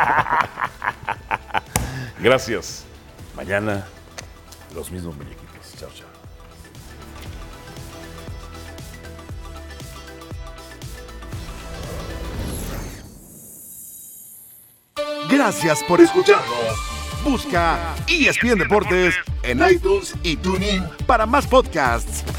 Gracias. Mañana, los mismos muñequitos. Chao, chao. Gracias por escucharnos. Busca E S P N Deportes en iTunes y TuneIn para más podcasts.